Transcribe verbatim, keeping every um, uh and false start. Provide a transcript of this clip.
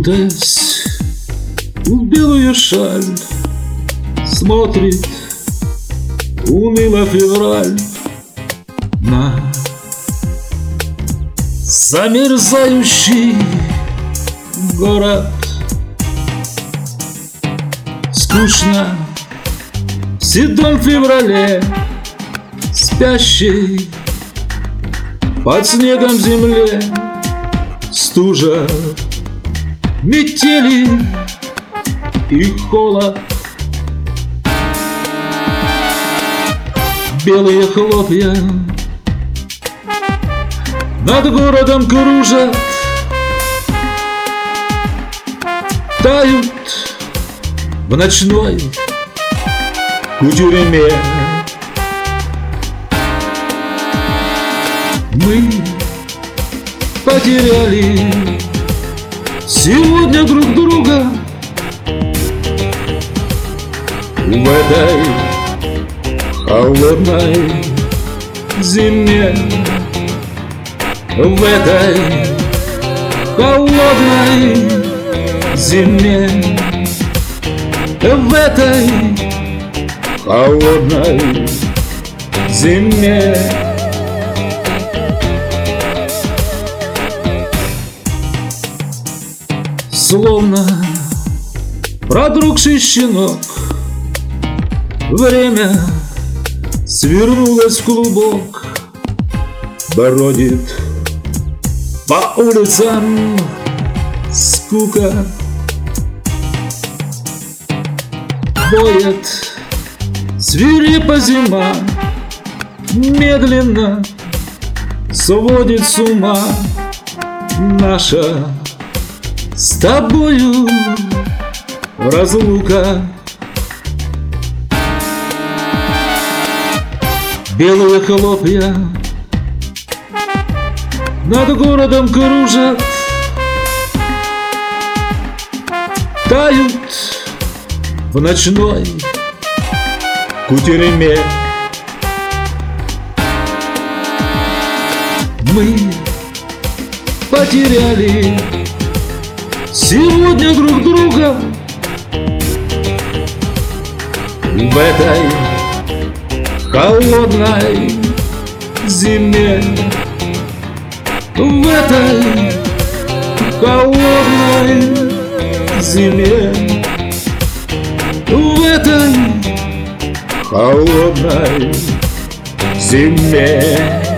Кутаясь в белую шаль, смотрит уныло февраль на замерзающий город. Скучно в седом феврале, спящей под снегом земле, стужа, метели и холод. Белые хлопья над городом кружат, тают в ночной кутерьме. Мы потеряли сегодня друг друга в этой холодной зиме, в этой холодной зиме, в этой холодной зиме. Словно продрогший щенок, время свернулось в клубок, бродит по улицам скука, воет свирепо зима, медленно сводит с ума наша с тобою разлука. Белые хлопья над городом кружат, тают в ночной кутерьме. Мы потеряли сегодня друг друга в этой холодной зиме, в этой холодной зиме, в этой холодной зиме.